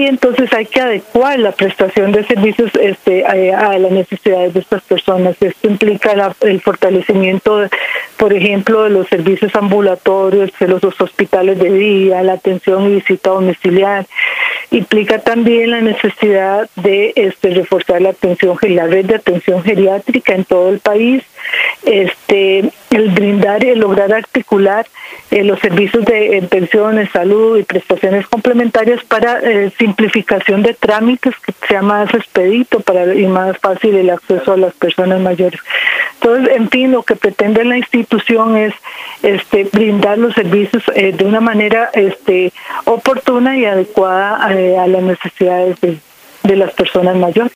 entonces hay que adecuar la prestación de servicios a las necesidades de estas personas. Esto implica el fortalecimiento, por ejemplo, de los servicios ambulatorios, de los hospitales de día, la atención y visita domiciliar. Implica también la necesidad de reforzar la red de atención geriátrica en todo el país, el brindar y lograr articular los servicios de pensiones, salud y prestaciones complementarias para simplificación de trámites, que sea más expedito y más fácil el acceso a las personas mayores. Entonces, en fin, lo que pretende la institución es brindar los servicios de una manera oportuna y adecuada a las necesidades de las personas mayores.